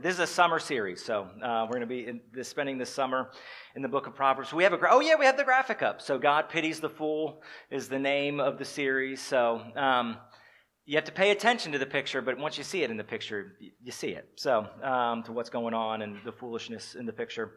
This is a summer series, so we're going to be spending this summer in the book of Proverbs. We have we have the graphic up. So God Pities the Fool is the name of the series. So you have to pay attention to the picture, but once you see it in the picture, you see it. So to what's going on and the foolishness in the picture.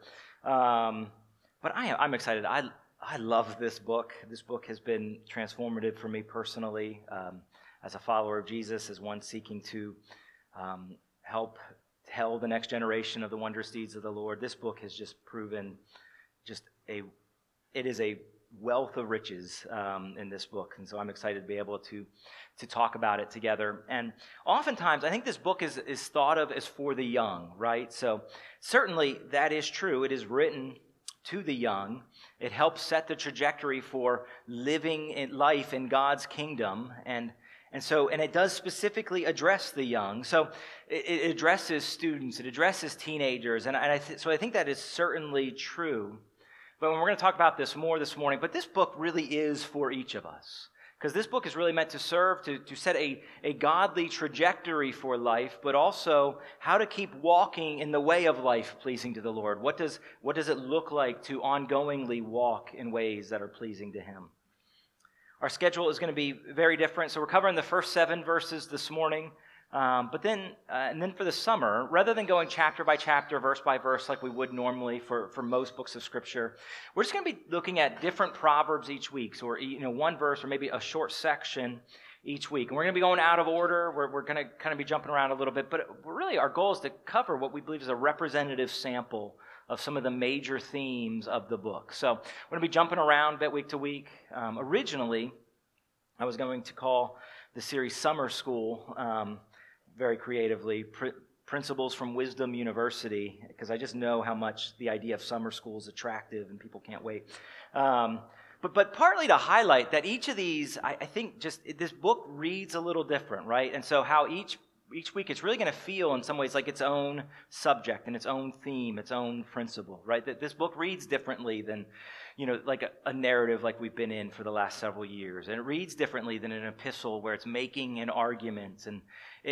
But I'm excited. I love this book. This book has been transformative for me personally as a follower of Jesus, as one seeking to help tell the next generation of the wondrous deeds of the Lord. This book has just proven it is a wealth of riches in this book. And so I'm excited to be able to talk about it together. And oftentimes, I think this book is thought of as for the young, right? So certainly that is true. It is written to the young. It helps set the trajectory for living in life in God's kingdom. And it does specifically address the young. So it addresses students, it addresses teenagers, so I think that is certainly true. But we're going to talk about this more this morning, but this book really is for each of us. Because this book is really meant to serve to set a godly trajectory for life, but also how to keep walking in the way of life pleasing to the Lord. What does it look like to ongoingly walk in ways that are pleasing to Him? Our schedule is going to be very different. So we're covering the first 7 verses this morning. But then for the summer, rather than going chapter by chapter, verse by verse, like we would normally for most books of Scripture, we're just going to be looking at different proverbs each week. So one verse or maybe a short section each week. And we're going to be going out of order. We're going to kind of be jumping around a little bit. But really our goal is to cover what we believe is a representative sample of some of the major themes of the book. So we're going to be jumping around bit week to week. Originally, I was going to call the series Summer School, very creatively, Principles from Wisdom University, because I just know how much the idea of summer school is attractive and people can't wait. But partly to highlight that each of these, I think just this book reads a little different, right? And so how each week it's really going to feel in some ways like its own subject and its own theme, its own principle, right? That this book reads differently than, like a narrative like we've been in for the last several years. And it reads differently than an epistle where it's making an argument. And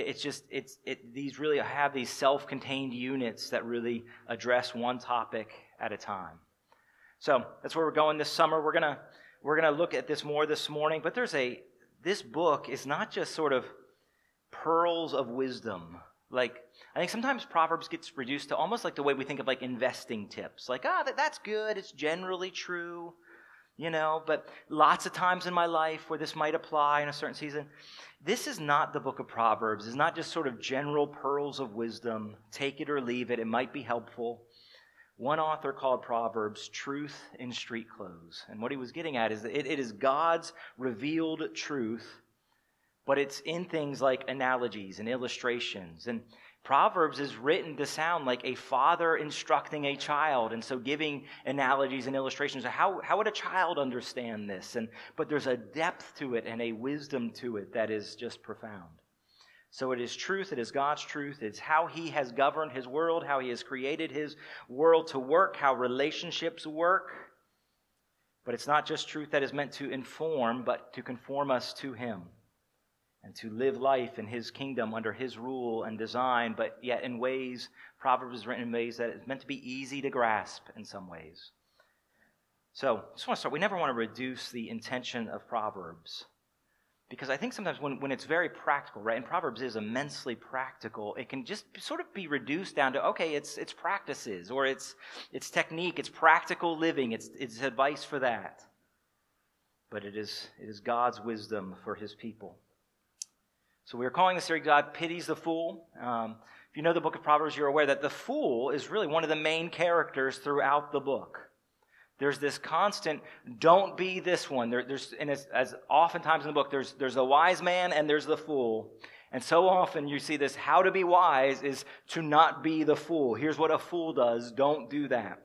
these really have these self-contained units that really address one topic at a time. So that's where we're going this summer. We're gonna look at this more this morning. But this book is not just sort of pearls of wisdom. Like, I think sometimes Proverbs gets reduced to almost like the way we think of like investing tips. Like, that's good, it's generally true, but lots of times in my life where this might apply in a certain season. This is not the book of Proverbs. It's not just sort of general pearls of wisdom. Take it or leave it. It might be helpful. One author called Proverbs Truth in Street Clothes. And what he was getting at is that it is God's revealed truth, but it's in things like analogies and illustrations. And Proverbs is written to sound like a father instructing a child, and so giving analogies and illustrations. How would a child understand this? But there's a depth to it and a wisdom to it that is just profound. So it is truth, it is God's truth, it's how He has governed His world, how He has created His world to work, how relationships work. But it's not just truth that is meant to inform, but to conform us to Him. And to live life in His kingdom under His rule and design, but yet in ways, Proverbs is written in ways that it's meant to be easy to grasp in some ways. So, I just want to start. We never want to reduce the intention of Proverbs, because I think sometimes when it's very practical, right, and Proverbs is immensely practical, it can just sort of be reduced down to, okay, it's practices, or it's technique, it's practical living, it's advice for that. But it is God's wisdom for His people. So we are calling this series God Pities the Fool. If you know the book of Proverbs, you're aware that the fool is really one of the main characters throughout the book. There's this constant, don't be this one. As oftentimes in the book, there's the wise man and there's the fool. And so often you see this, how to be wise is to not be the fool. Here's what a fool does, don't do that.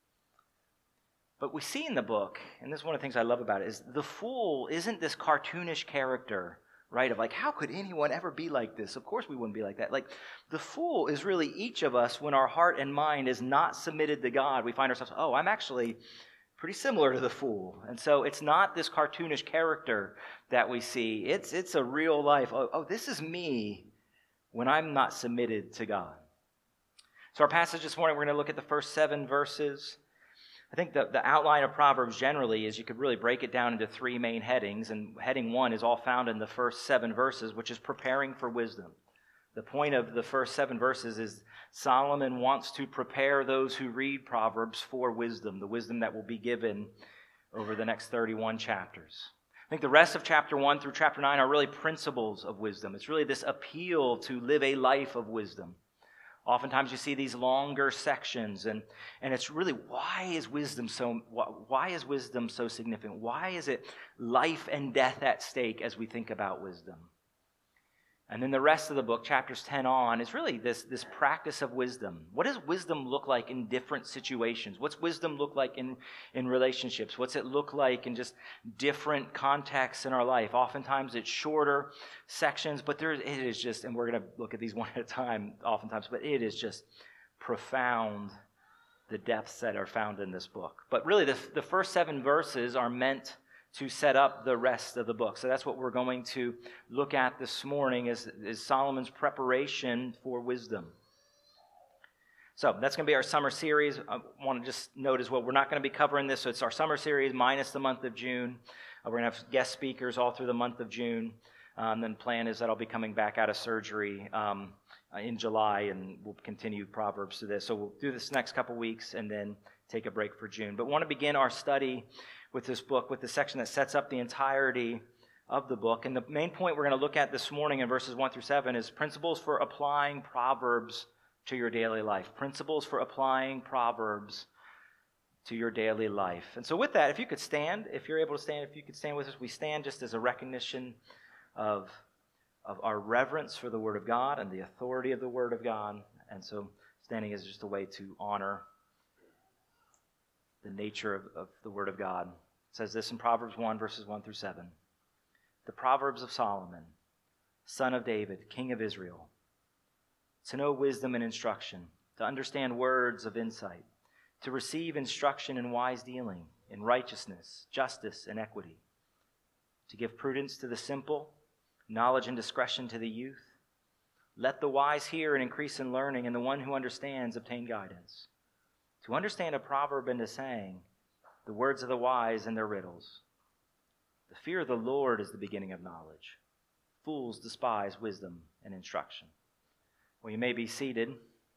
But we see in the book, and this is one of the things I love about it, is the fool isn't this cartoonish character, right, of like, how could anyone ever be like this? Of course we wouldn't be like that. Like, the fool is really each of us when our heart and mind is not submitted to God. We find ourselves, I'm actually pretty similar to the fool. And so it's not this cartoonish character that we see. It's a real life. This is me when I'm not submitted to God. So our passage this morning, we're going to look at the first 7 verses. I think the outline of Proverbs generally is you could really break it down into 3 main headings, and heading 1 is all found in the first 7 verses, which is preparing for wisdom. The point of the first 7 verses is Solomon wants to prepare those who read Proverbs for wisdom, the wisdom that will be given over the next 31 chapters. I think the rest of chapter 1 through chapter 9 are really principles of wisdom. It's really this appeal to live a life of wisdom. Oftentimes you see these longer sections, and it's really, why is wisdom so significant? Why is it life and death at stake as we think about wisdom? And then the rest of the book, chapters 10 on, is really this practice of wisdom. What does wisdom look like in different situations? What's wisdom look like in relationships? What's it look like in just different contexts in our life? Oftentimes it's shorter sections, but it is just, and we're going to look at these one at a time oftentimes, but it is just profound, the depths that are found in this book. But really the first 7 verses are meant to set up the rest of the book. So that's what we're going to look at this morning is Solomon's preparation for wisdom. So that's going to be our summer series. I want to just note as well, we're not going to be covering this, so it's our summer series minus the month of June. We're going to have guest speakers all through the month of June. Then the plan is that I'll be coming back out of surgery in July, and we'll continue Proverbs to this. So we'll do this next couple weeks and then take a break for June. But we want to begin our study with this book, with the section that sets up the entirety of the book. And the main point we're going to look at this morning in verses 1 through 7 is principles for applying Proverbs to your daily life. Principles for applying Proverbs to your daily life. And so with that, if you could stand, if you're able to stand, if you could stand with us, we stand just as a recognition of our reverence for the Word of God and the authority of the Word of God. And so standing is just a way to honor the nature of the Word of God. It says this in Proverbs 1, verses 1 through 7. The Proverbs of Solomon, son of David, king of Israel, to know wisdom and instruction, to understand words of insight, to receive instruction in wise dealing, in righteousness, justice, and equity, to give prudence to the simple, knowledge and discretion to the youth. Let the wise hear and increase in learning, and the one who understands obtain guidance. To understand a proverb and a saying, the words of the wise and their riddles. The fear of the Lord is the beginning of knowledge. Fools despise wisdom and instruction. Well, you may be seated.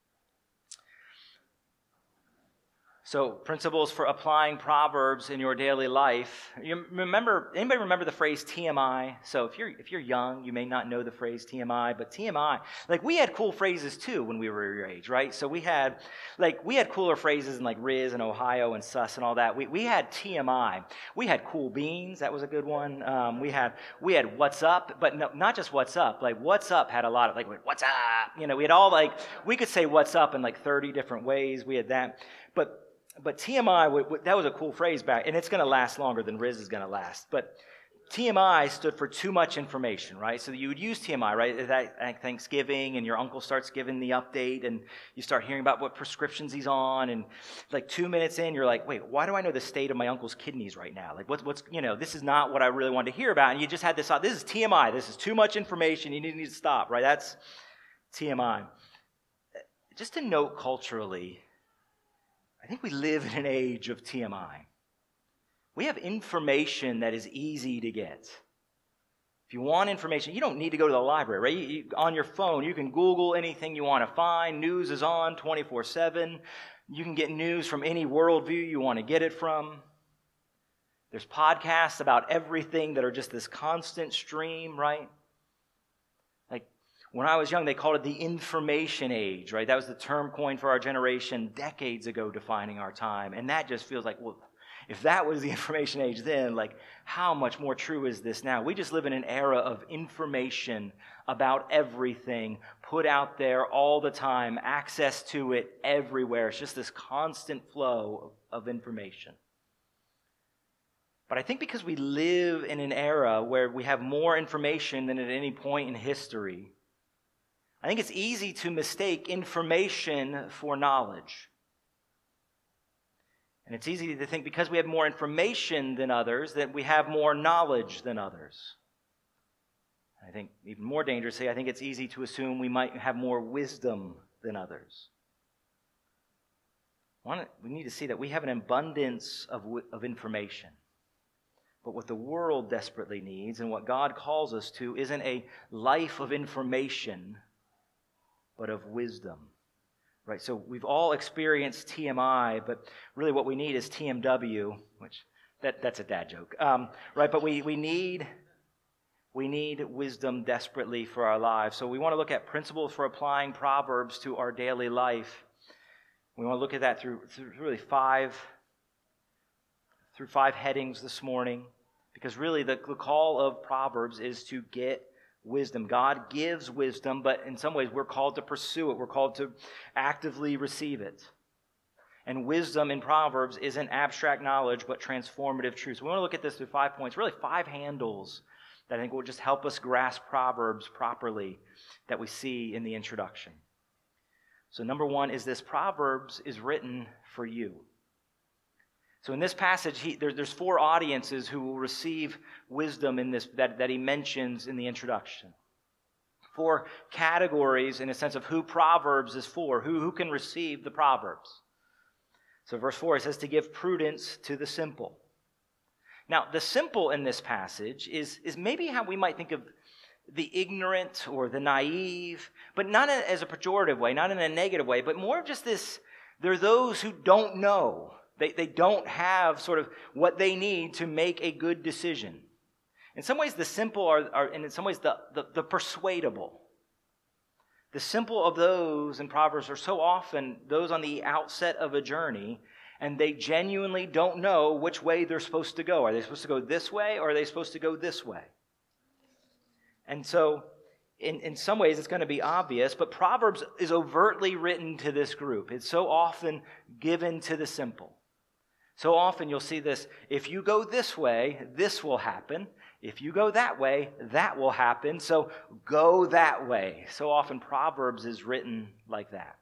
So, principles for applying Proverbs in your daily life. Anybody remember the phrase TMI? So if you're young, you may not know the phrase TMI, but TMI, like we had cool phrases too when we were your age, right? So we had cooler phrases in like Riz and Ohio and Sus and all that. We had TMI. We had cool beans, that was a good one. We had what's up, but no, not just what's up. Like what's up had a lot of like what's up. You know, we had all we could say what's up in like 30 different ways. We had that. But TMI, that was a cool phrase back, and it's going to last longer than Riz is going to last. But TMI stood for too much information, right? So you would use TMI, right, at Thanksgiving, and your uncle starts giving the update, and you start hearing about what prescriptions he's on, and like 2 minutes in, you're like, wait, why do I know the state of my uncle's kidneys right now? Like, what's this is not what I really wanted to hear about, and you just had this is TMI, this is too much information, you need to stop, right? That's TMI. Just to note culturally, I think we live in an age of TMI. We have information that is easy to get. If you want information, you don't need to go to the library, right? On your phone, you can Google anything you want to find. News is on 24/7. You can get news from any worldview you want to get it from. There's podcasts about everything that are just this constant stream, right? When I was young, they called it the information age, right? That was the term coined for our generation decades ago, defining our time. And that just feels like, well, if that was the information age then, like, how much more true is this now? We just live in an era of information about everything, put out there all the time, access to it everywhere. It's just this constant flow of information. But I think because we live in an era where we have more information than at any point in history, I think it's easy to mistake information for knowledge. And it's easy to think because we have more information than others, that we have more knowledge than others. I think even more dangerously, I think it's easy to assume we might have more wisdom than others. We need to see that we have an abundance of information. But what the world desperately needs and what God calls us to isn't a life of information, but of wisdom. Right? So we've all experienced TMI, but really what we need is TMW, which that's a dad joke. Right? But we need wisdom desperately for our lives. So we want to look at principles for applying Proverbs to our daily life. We want to look at that through really five headings this morning, because really the call of Proverbs is to get wisdom. God gives wisdom, but in some ways we're called to pursue it. We're called to actively receive it. And wisdom in Proverbs isn't abstract knowledge, but transformative truth. So we want to look at this through 5 points, really 5 handles that I think will just help us grasp Proverbs properly that we see in the introduction. So number 1 is this: Proverbs is written for you. So in this passage, there's 4 audiences who will receive wisdom in this that he mentions in the introduction. 4 categories in a sense of who Proverbs is for, who can receive the Proverbs. So verse 4, it says to give prudence to the simple. Now, the simple in this passage is maybe how we might think of the ignorant or the naive, but not as a pejorative way, not in a negative way, but more of just this: they're those who don't know. They don't have sort of what they need to make a good decision. In some ways, the simple are and in some ways, the persuadable. The simple of those in Proverbs are so often those on the outset of a journey, and they genuinely don't know which way they're supposed to go. Are they supposed to go this way, or are they supposed to go this way? And so, in some ways, it's going to be obvious, but Proverbs is overtly written to this group. It's so often given to the simple. So often you'll see this: if you go this way, this will happen. If you go that way, that will happen. So go that way. So often Proverbs is written like that.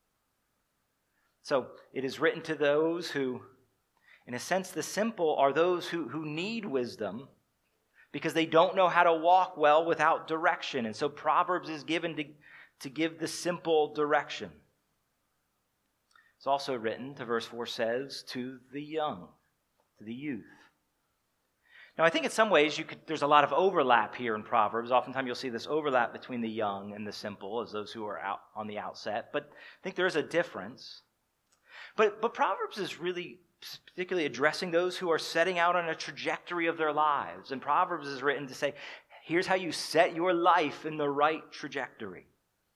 So it is written to those who, in a sense, the simple are those who need wisdom, because they don't know how to walk well without direction. And so Proverbs is given to give the simple direction. It's also written, to verse 4 says, to the young, to the youth. Now, I think in some ways there's a lot of overlap here in Proverbs. Oftentimes you'll see this overlap between the young and the simple as those who are out on the outset. But I think there is a difference. But Proverbs is really particularly addressing those who are setting out on a trajectory of their lives. And Proverbs is written to say, here's how you set your life in the right trajectory.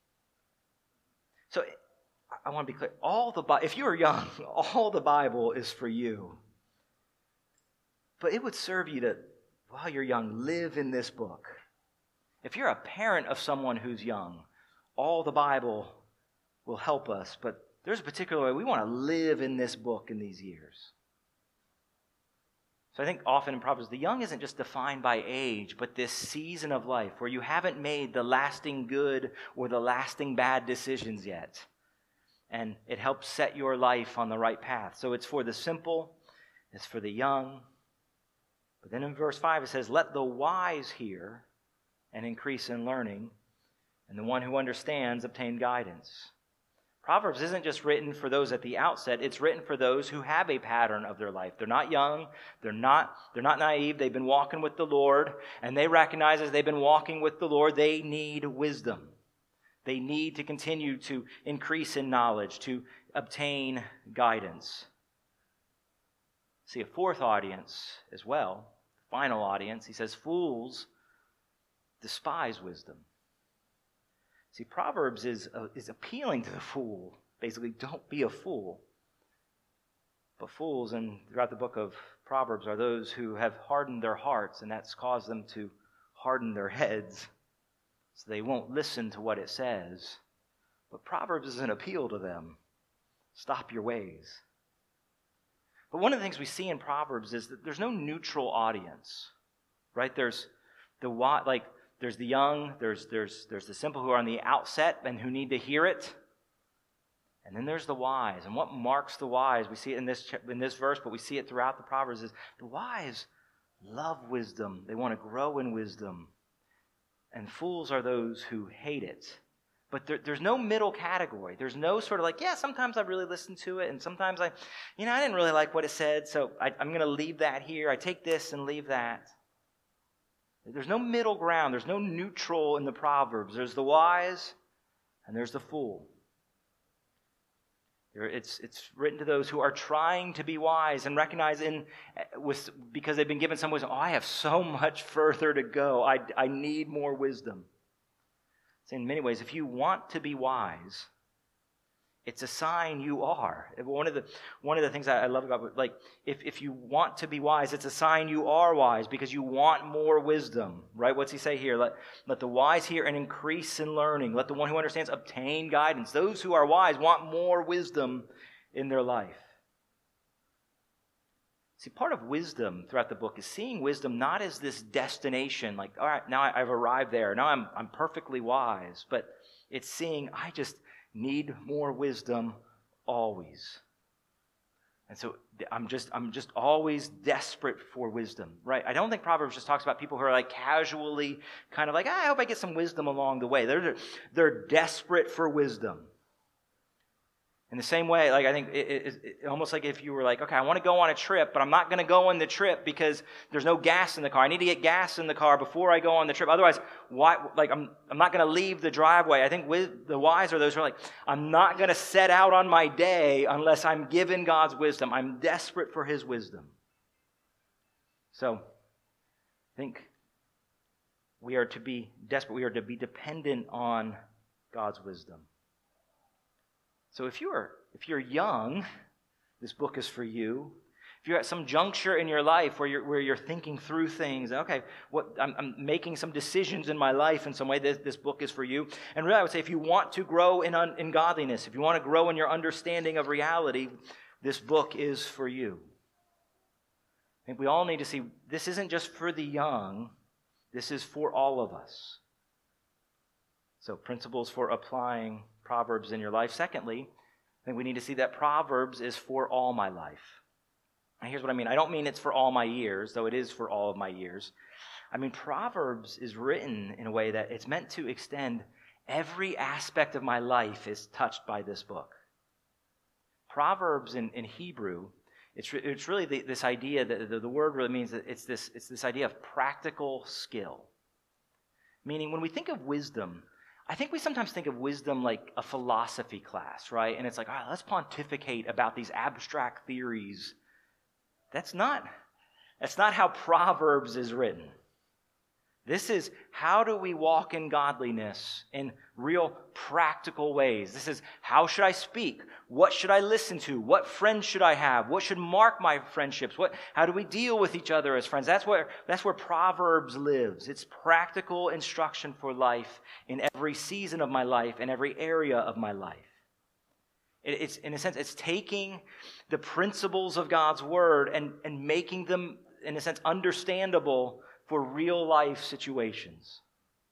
So I want to be clear. If you are young, all the Bible is for you. But it would serve you to, while you're young, live in this book. If you're a parent of someone who's young, all the Bible will help us. But there's a particular way we want to live in this book in these years. So I think often in Proverbs, the young isn't just defined by age, but this season of life where you haven't made the lasting good or the lasting bad decisions yet. And it helps set your life on the right path. So it's for the simple, it's for the young. But then in verse 5 it says, let the wise hear and increase in learning, and the one who understands obtain guidance. Proverbs isn't just written for those at the outset, it's written for those who have a pattern of their life. They're not young, they're not naive, they've been walking with the Lord, and they recognize as they've been walking with the Lord, they need wisdom. They need to continue to increase in knowledge, to obtain guidance. See a fourth audience as well, the final audience. He says, fools despise wisdom. See, Proverbs is appealing to the fool. Basically, don't be a fool. But fools, and throughout the book of Proverbs, are those who have hardened their hearts, and that's caused them to harden their heads, so they won't listen to what it says. But Proverbs is an appeal to them. Stop your ways. But one of the things we see in Proverbs is that there's no neutral audience, right? There's the young, there's the simple who are on the outset and who need to hear it, and then there's the wise. And what marks the wise? We see it in this verse, but we see it throughout the Proverbs. Is the wise love wisdom. They want to grow in wisdom, and fools are those who hate it. But there's no middle category. There's no sort of like, yeah, sometimes I really listen to it, and sometimes I didn't really like what it said, so I'm going to leave that here. I take this and leave that. There's no middle ground. There's no neutral in the Proverbs. There's the wise and there's the fool. It's written to those who are trying to be wise and recognize because they've been given some wisdom. Oh, I have so much further to go. I need more wisdom. So in many ways, if you want to be wise, it's a sign you are. One of the things I love about, like, if you want to be wise, it's a sign you are wise because you want more wisdom, right? What's he say here? Let the wise hear and increase in learning. Let the one who understands obtain guidance. Those who are wise want more wisdom in their life. See, part of wisdom throughout the book is seeing wisdom not as this destination, like, all right, now I've arrived there. Now I'm perfectly wise. But it's seeing, I just need more wisdom always. And so I'm just always desperate for wisdom, right? I don't think Proverbs just talks about people who are like casually kind of like, I hope I get some wisdom along the way. They're desperate for wisdom. In the same way, like I think it almost like if you were like, okay, I want to go on a trip, but I'm not going to go on the trip because there's no gas in the car. I need to get gas in the car before I go on the trip. Otherwise, why? Like I'm not going to leave the driveway. I think the wise are those who are like, I'm not going to set out on my day unless I'm given God's wisdom. I'm desperate for His wisdom. So, I think we are to be desperate. We are to be dependent on God's wisdom. So if you're young, this book is for you. If you're at some juncture in your life where you're thinking through things, okay, I'm making some decisions in my life in some way, this book is for you. And really, I would say if you want to grow in godliness, if you want to grow in your understanding of reality, this book is for you. I think we all need to see this isn't just for the young, this is for all of us. So principles for applying Proverbs in your life. Secondly, I think we need to see that Proverbs is for all my life. And here's what I mean. I don't mean it's for all my years, though it is for all of my years. I mean, Proverbs is written in a way that it's meant to extend every aspect of my life is touched by this book. Proverbs in Hebrew, it's really this idea that the word really means that it's this idea of practical skill. Meaning when we think of wisdom, I think we sometimes think of wisdom like a philosophy class, right? And it's like, all right, let's pontificate about these abstract theories. That's not how Proverbs is written. This is how do we walk in godliness in real practical ways. This is how should I speak? What should I listen to? What friends should I have? What should mark my friendships? How do we deal with each other as friends? That's where Proverbs lives. It's practical instruction for life in every season of my life and every area of my life. It's in a sense, it's taking the principles of God's word and making them, in a sense, understandable for real life situations.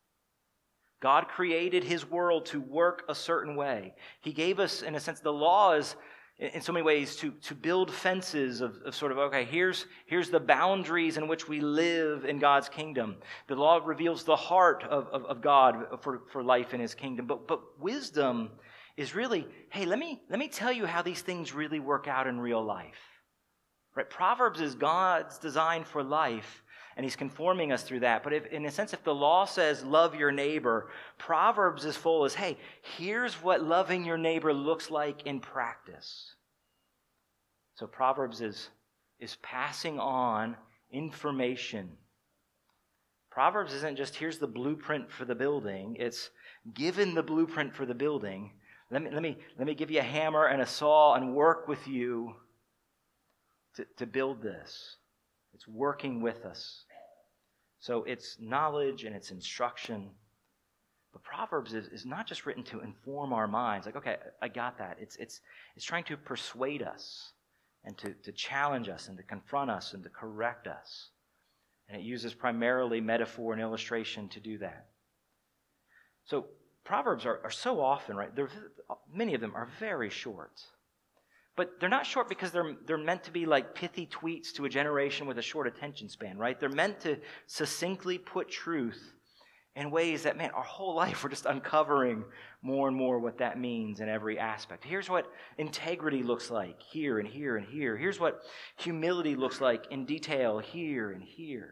God created His world to work a certain way. He gave us, in a sense, the laws in so many ways to build fences of sort of, okay, here's the boundaries in which we live in God's kingdom. The law reveals the heart of God for life in His kingdom. But wisdom is really, hey, let me tell you how these things really work out in real life. Right? Proverbs is God's design for life, and He's conforming us through that. But in a sense, if the law says love your neighbor, Proverbs is full as, hey, here's what loving your neighbor looks like in practice. So Proverbs is passing on information. Proverbs isn't just here's the blueprint for the building. It's given the blueprint for the building. Let me give you a hammer and a saw and work with you to build this. It's working with us. So it's knowledge and it's instruction. But Proverbs is not just written to inform our minds. Like, okay, I got that. It's trying to persuade us and to challenge us and to confront us and to correct us. And it uses primarily metaphor and illustration to do that. So Proverbs are so often, right, many of them are very short. But they're not short because they're meant to be like pithy tweets to a generation with a short attention span, right? They're meant to succinctly put truth in ways that, man, our whole life we're just uncovering more and more what that means in every aspect. Here's what integrity looks like here and here and here. Here's what humility looks like in detail here and here.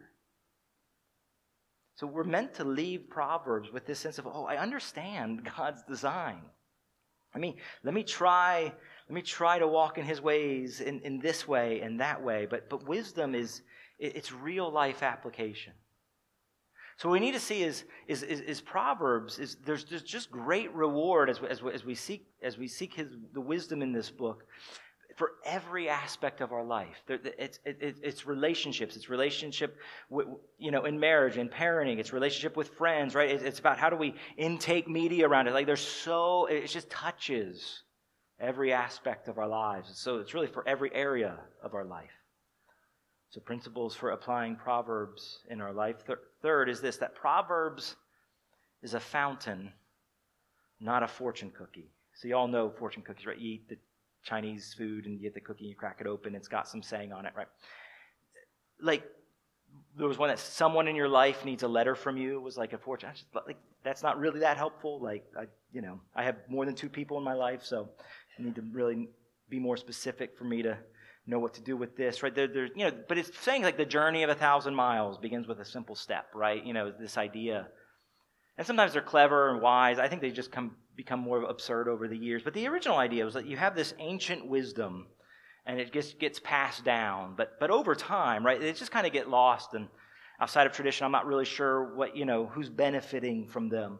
So we're meant to leave Proverbs with this sense of, oh, I understand God's design. Let me try to walk in his ways in this way and that way. But wisdom it's real life application. So what we need to see is Proverbs there's just great reward as we seek the wisdom in this book for every aspect of our life. It's relationships. It's relationship in marriage and parenting. It's relationship with friends, right? It's about how do we intake media around it. Like it just touches every aspect of our lives. So it's really for every area of our life. So principles for applying Proverbs in our life. Third is this, that Proverbs is a fountain, not a fortune cookie. So you all know fortune cookies, right? You eat the Chinese food and you get the cookie and you crack it open. It's got some saying on it, right? Like, there was one that someone in your life needs a letter from you. It was like a fortune. That's not really that helpful. I have more than 2 people in my life, so you need to really be more specific for me to know what to do with this, right? But it's saying like the journey of 1,000 miles begins with a simple step, right? This idea. And sometimes they're clever and wise. I think they just become more absurd over the years. But the original idea was that you have this ancient wisdom, and it just gets passed down. But over time, right, it just kind of get lost. And outside of tradition, I'm not really sure who's benefiting from them.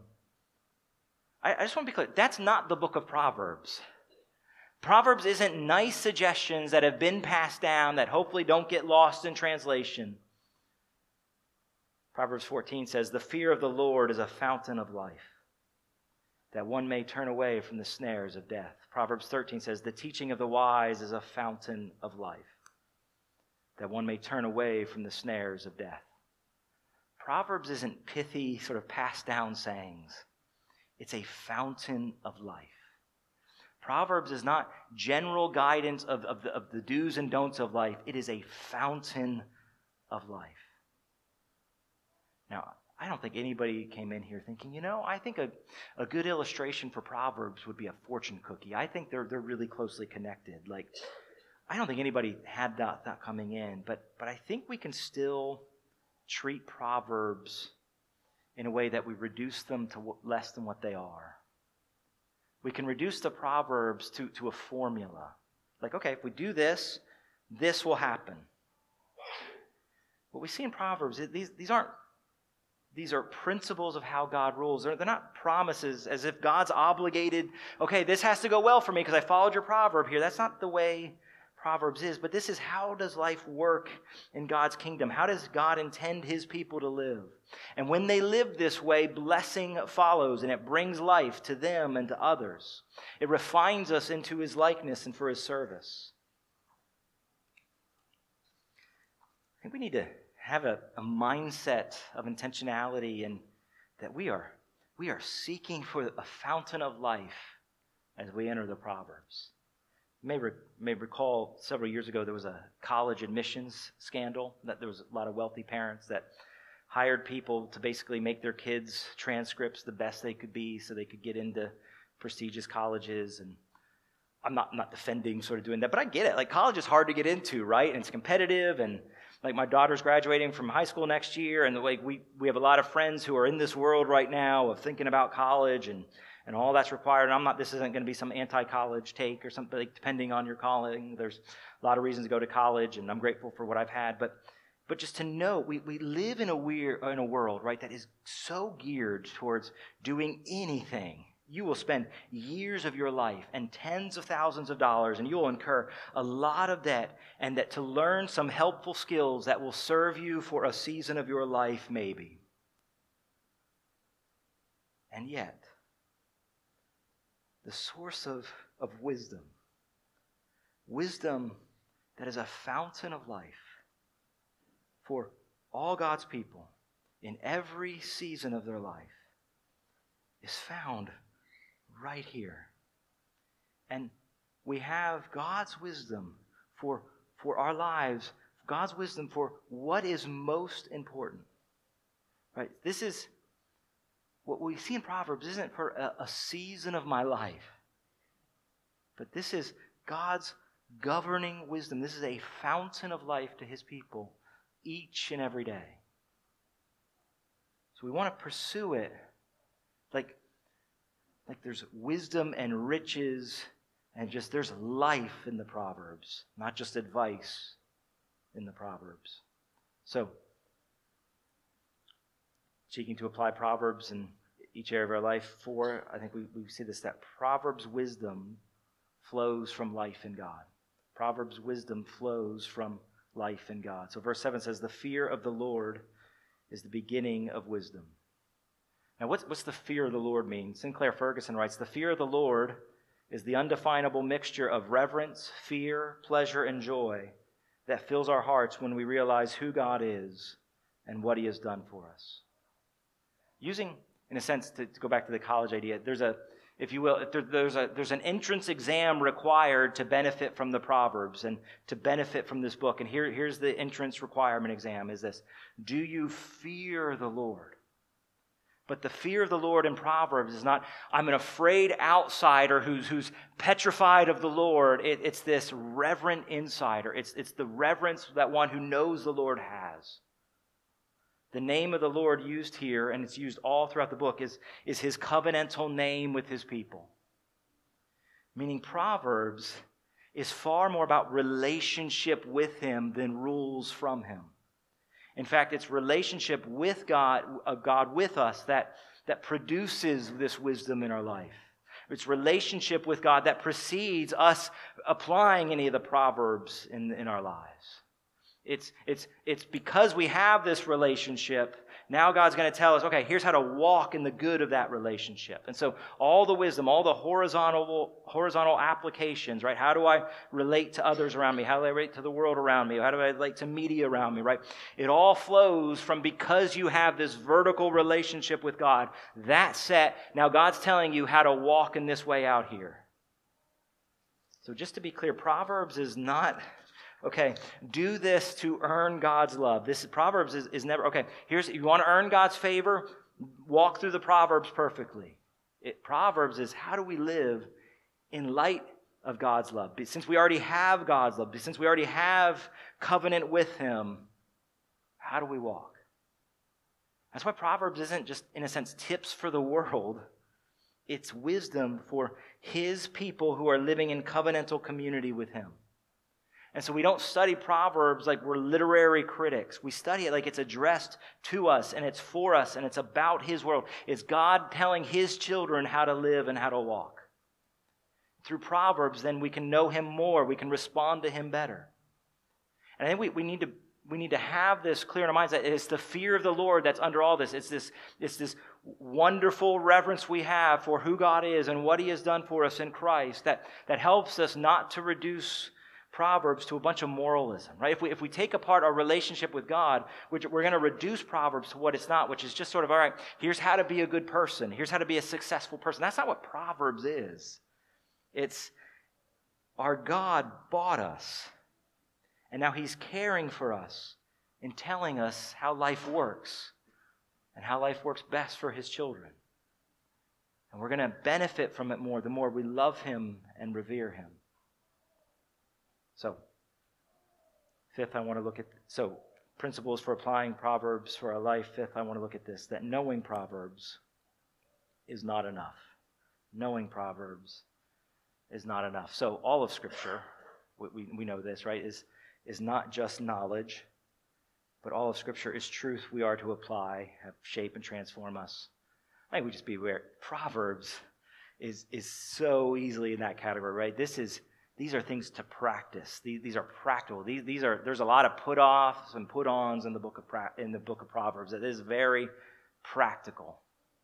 I just want to be clear. That's not the book of Proverbs. Proverbs isn't nice suggestions that have been passed down that hopefully don't get lost in translation. Proverbs 14 says, "The fear of the Lord is a fountain of life, that one may turn away from the snares of death." Proverbs 13 says, "The teaching of the wise is a fountain of life, that one may turn away from the snares of death." Proverbs isn't pithy, sort of passed down sayings. It's a fountain of life. Proverbs is not general guidance of the do's and don'ts of life. It is a fountain of life. Now, I don't think anybody came in here thinking, I think a good illustration for Proverbs would be a fortune cookie. I think they're really closely connected. Like, I don't think anybody had that coming in, but I think we can still treat Proverbs in a way that we reduce them to less than what they are. We can reduce the Proverbs to a formula. Like, okay, if we do this, this will happen. What we see in Proverbs, these are principles of how God rules. They're not promises as if God's obligated, okay, this has to go well for me because I followed your proverb here. That's not the way Proverbs is. But this is, how does life work in God's kingdom? How does God intend his people to live? And when they live this way, blessing follows, and it brings life to them and to others. It refines us into his likeness and for his service. I think we need to have a mindset of intentionality, and that we are seeking for a fountain of life as we enter the Proverbs. You may recall several years ago there was a college admissions scandal, that there was a lot of wealthy parents that hired people to basically make their kids' transcripts the best they could be so they could get into prestigious colleges. And I'm not defending sort of doing that, but I get it. Like, college is hard to get into, right? And it's competitive, and like my daughter's graduating from high school next year, and we have a lot of friends who are in this world right now of thinking about college and all that's required. And this isn't going to be some anti-college take or something, like, depending on your calling. There's a lot of reasons to go to college, and I'm grateful for what I've had. But just to know, we live in a world, right, that is so geared towards doing anything. You will spend years of your life and tens of thousands of dollars, and you will incur a lot of debt, and that to learn some helpful skills that will serve you for a season of your life, maybe. And yet, the source of wisdom that is a fountain of life for all God's people in every season of their life, is found right here. And we have God's wisdom for our lives, God's wisdom for what is most important. Right? This is what we see in Proverbs isn't for a season of my life, but this is God's governing wisdom. This is a fountain of life to his people each and every day. So we want to pursue it like there's wisdom and riches and just there's life in the Proverbs, not just advice in the Proverbs. So, seeking to apply Proverbs in each area of our life. 4, I think we see this, that Proverbs wisdom flows from life in God. Proverbs wisdom flows from life in God. So verse 7 says, the fear of the Lord is the beginning of wisdom. Now what's the fear of the Lord mean? Sinclair Ferguson writes, the fear of the Lord is the undefinable mixture of reverence, fear, pleasure, and joy that fills our hearts when we realize who God is and what he has done for us. Using, in a sense, to go back to the college idea, there's an entrance exam required to benefit from the Proverbs and to benefit from this book. And here's the entrance requirement exam is this. Do you fear the Lord? But the fear of the Lord in Proverbs is not, I'm an afraid outsider who's petrified of the Lord. It's this reverent insider. It's the reverence that one who knows the Lord has. The name of the Lord used here, and it's used all throughout the book, is his covenantal name with his people. Meaning Proverbs is far more about relationship with him than rules from him. In fact, it's relationship with God, of God with us, that produces this wisdom in our life. It's relationship with God that precedes us applying any of the Proverbs in our lives. It's because we have this relationship, now God's going to tell us, okay, here's how to walk in the good of that relationship. And so all the wisdom, all the horizontal applications, right? How do I relate to others around me? How do I relate to the world around me? How do I relate to media around me, right? It all flows from because you have this vertical relationship with God. That's set. Now God's telling you how to walk in this way out here. So just to be clear, Proverbs is not... okay, do this to earn God's love. This Proverbs is never, okay, you want to earn God's favor? Walk through the Proverbs perfectly. Proverbs is how do we live in light of God's love? Since we already have God's love, since we already have covenant with him, how do we walk? That's why Proverbs isn't just, in a sense, tips for the world. It's wisdom for his people who are living in covenantal community with him. And so we don't study Proverbs like we're literary critics. We study it like it's addressed to us and it's for us and it's about his world. It's God telling his children how to live and how to walk. Through Proverbs, then we can know him more. We can respond to him better. And I think we need to have this clear in our minds that it's the fear of the Lord that's under all this. It's this wonderful reverence we have for who God is and what he has done for us in Christ that helps us not to reduce Proverbs to a bunch of moralism, right? If we take apart our relationship with God, we're going to reduce Proverbs to what it's not, which is just sort of, all right, here's how to be a good person. Here's how to be a successful person. That's not what Proverbs is. It's our God bought us, and now he's caring for us and telling us how life works and how life works best for his children. And we're going to benefit from it more the more we love him and revere him. So, fifth, I want to look at, principles for applying Proverbs for our life. Fifth, I want to look at this, that knowing Proverbs is not enough. Knowing Proverbs is not enough. So, all of Scripture, we know this, right, is not just knowledge, but all of Scripture is truth we are to apply, have shape and transform us. I think we just be aware, Proverbs is so easily in that category, right? These are things to practice. These are practical. There's a lot of put-offs and put-ons in the book of Proverbs. It is very practical.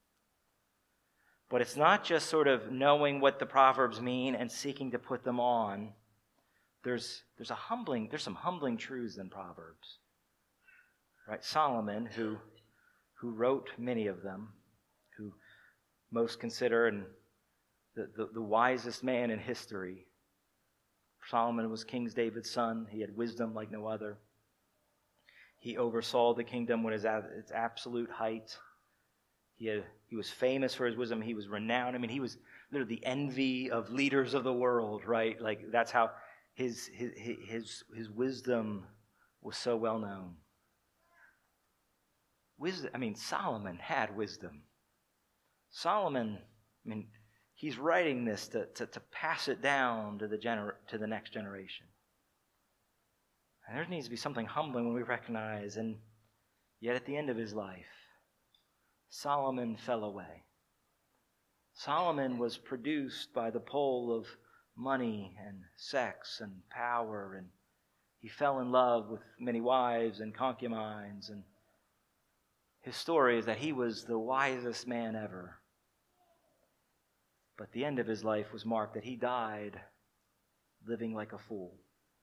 But it's not just sort of knowing what the Proverbs mean and seeking to put them on. There's some humbling truths in Proverbs. Right? Solomon, who wrote many of them, who most consider and the wisest man in history. Solomon was King David's son. He had wisdom like no other. He oversaw the kingdom when it was at its absolute height. He was famous for his wisdom. He was renowned. I mean, he was literally the envy of leaders of the world, right? Like that's how his wisdom was so well known. Wisdom. I mean, Solomon had wisdom. Solomon. I mean, he's writing this to pass it down to the next generation. And there needs to be something humbling when we recognize, and yet at the end of his life, Solomon fell away. Solomon was produced by the pull of money and sex and power, and he fell in love with many wives and concubines, and his story is that he was the wisest man ever. But the end of his life was marked that he died living like a fool.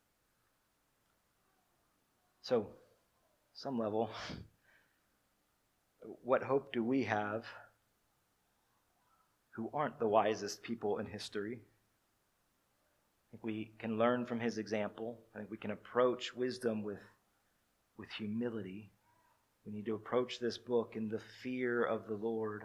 So, some level, what hope do we have who aren't the wisest people in history? I think we can learn from his example. I think we can approach wisdom with humility. We need to approach this book in the fear of the Lord.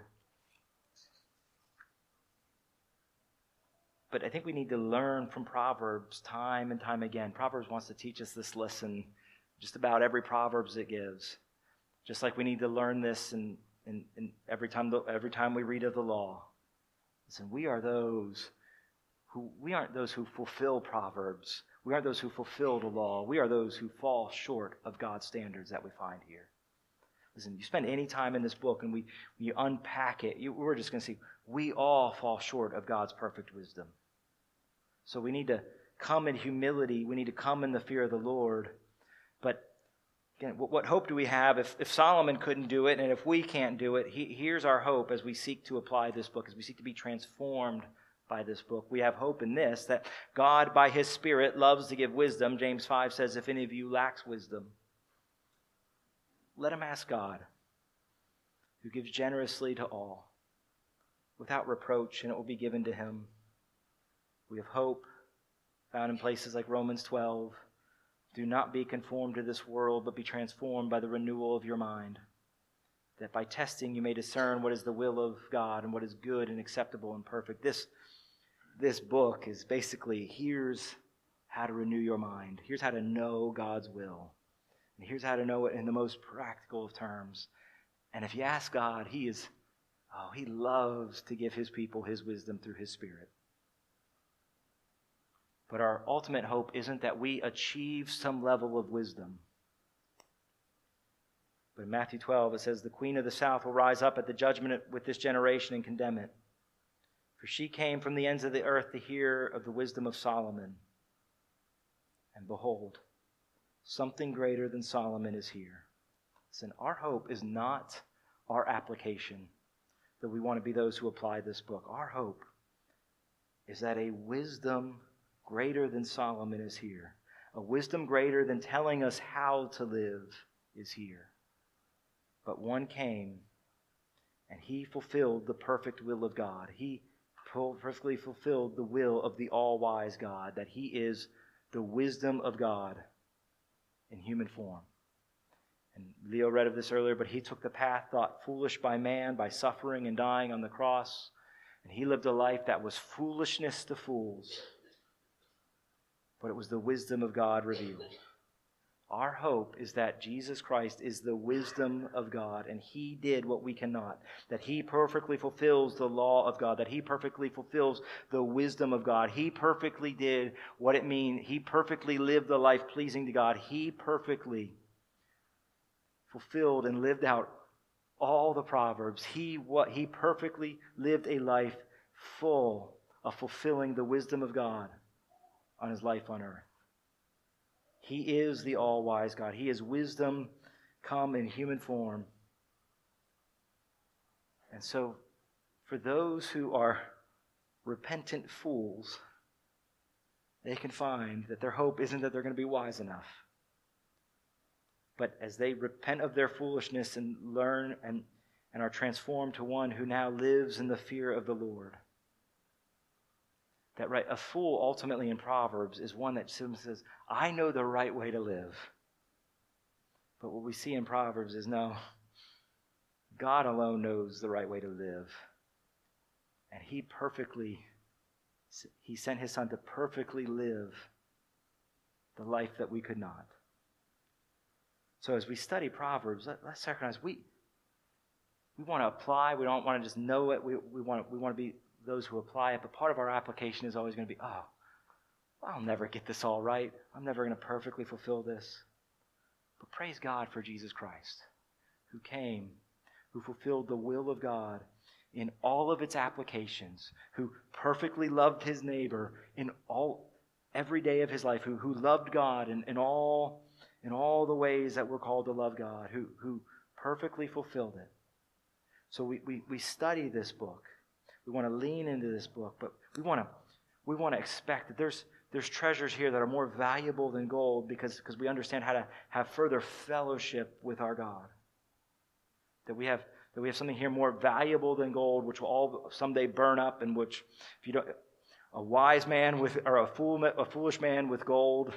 But I think we need to learn from Proverbs time and time again. Proverbs wants to teach us this lesson just about every Proverbs it gives. Just like we need to learn this in every time we read of the law. Listen, we aren't those who fulfill Proverbs. We aren't those who fulfill the law. We are those who fall short of God's standards that we find here. Listen, you spend any time in this book and when you unpack it, we're just going to see we all fall short of God's perfect wisdom. So we need to come in humility. We need to come in the fear of the Lord. But again, what hope do we have if Solomon couldn't do it and if we can't do it? Here's our hope as we seek to apply this book, as we seek to be transformed by this book. We have hope in this, that God, by his Spirit, loves to give wisdom. James 5 says, if any of you lacks wisdom, let him ask God, who gives generously to all, without reproach, and it will be given to him. We have hope found in places like Romans 12. Do not be conformed to this world, but be transformed by the renewal of your mind, that by testing you may discern what is the will of God and what is good and acceptable and perfect. This book is basically, here's how to renew your mind. Here's how to know God's will. And here's how to know it in the most practical of terms. And if you ask God, he loves to give his people his wisdom through his Spirit. But our ultimate hope isn't that we achieve some level of wisdom. But in Matthew 12, it says, the queen of the south will rise up at the judgment with this generation and condemn it. For she came from the ends of the earth to hear of the wisdom of Solomon. And behold, something greater than Solomon is here. Listen, our hope is not our application, that we want to be those who apply this book. Our hope is that a wisdom greater than Solomon is here. A wisdom greater than telling us how to live is here. But one came, and he fulfilled the perfect will of God. He perfectly fulfilled the will of the all-wise God, that he is the wisdom of God in human form. And Leo read of this earlier, but he took the path thought foolish by man, by suffering and dying on the cross. And he lived a life that was foolishness to fools. But it was the wisdom of God revealed. Our hope is that Jesus Christ is the wisdom of God, and he did what we cannot. That he perfectly fulfills the law of God, that he perfectly fulfills the wisdom of God. He perfectly did what it means. He perfectly lived the life pleasing to God. He perfectly fulfilled and lived out all the Proverbs. He perfectly lived a life full of fulfilling the wisdom of God on his life on earth. He is the all-wise God. He is wisdom come in human form. And so, for those who are repentant fools, they can find that their hope isn't that they're going to be wise enough. But as they repent of their foolishness and learn and are transformed to one who now lives in the fear of the Lord. That right, a fool ultimately in Proverbs is one that simply says, I know the right way to live. But what we see in Proverbs is no, God alone knows the right way to live. And He sent His Son to perfectly live the life that we could not. So as we study Proverbs, let's recognize we want to apply. We don't want to just know it. We want to be those who apply it. But part of our application is always going to be, I'll never get this all right. I'm never going to perfectly fulfill this. But praise God for Jesus Christ, who came, who fulfilled the will of God in all of its applications, who perfectly loved his neighbor every day of his life, who loved God in all the ways that we're called to love God, who perfectly fulfilled it. So we study this book. We want to lean into this book, but we want to expect that there's treasures here that are more valuable than gold because we understand how to have further fellowship with our God. That we have something here more valuable than gold, which will all someday burn up, and which, if you don't, a wise man or a foolish man with gold,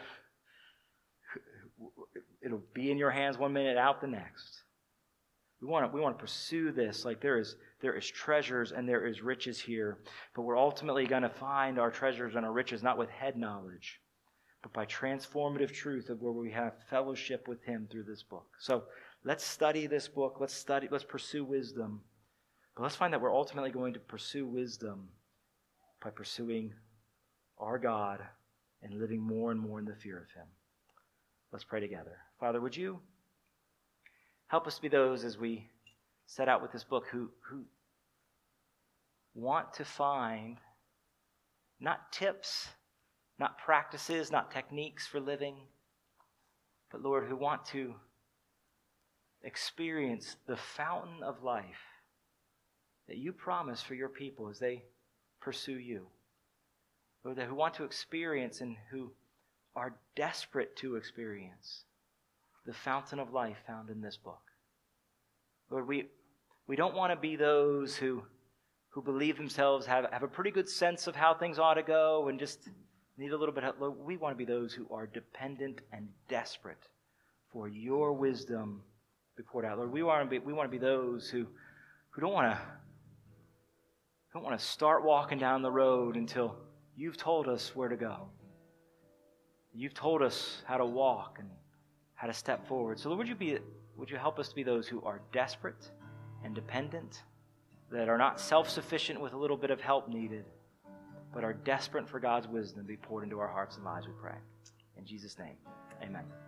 it'll be in your hands one minute, out the next. We want to pursue this like there is treasures and there is riches here, but we're ultimately going to find our treasures and our riches not with head knowledge, but by transformative truth of where we have fellowship with Him through this book. So let's study this book. Let's pursue wisdom. But let's find that we're ultimately going to pursue wisdom by pursuing our God and living more and more in the fear of Him. Let's pray together. Father, would you help us to be those as we set out with this book who want to find not tips, not practices, not techniques for living, but Lord, who want to experience the fountain of life that you promise for your people as they pursue you. Lord, who want to experience and who are desperate to experience the fountain of life found in this book. Lord, we don't want to be those who believe themselves have a pretty good sense of how things ought to go and just need a little bit of help. Lord, we want to be those who are dependent and desperate for your wisdom to be poured out. Lord, we want to be those who don't want to start walking down the road until you've told us where to go. You've told us how to walk and how to step forward. So Lord, would you help us to be those who are desperate and dependent, that are not self-sufficient with a little bit of help needed, but are desperate for God's wisdom to be poured into our hearts and lives, we pray. In Jesus' name, amen.